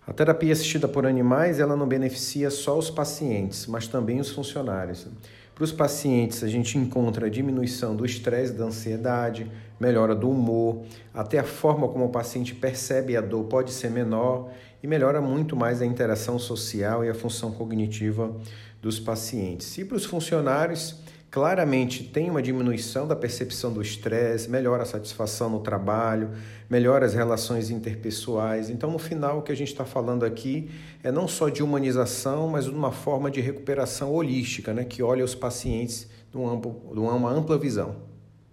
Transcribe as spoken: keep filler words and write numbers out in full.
A terapia assistida por animais, ela não beneficia só os pacientes, mas também os funcionários. Para os pacientes, a gente encontra a diminuição do estresse, da ansiedade, melhora do humor, até a forma como o paciente percebe a dor pode ser menor e melhora muito mais a interação social e a função cognitiva dos pacientes. E para os funcionários, claramente tem uma diminuição da percepção do estresse, melhora a satisfação no trabalho, melhora as relações interpessoais. Então, no final, o que a gente está falando aqui é não só de humanização, mas de uma forma de recuperação holística, né, que olha os pacientes de uma ampla visão.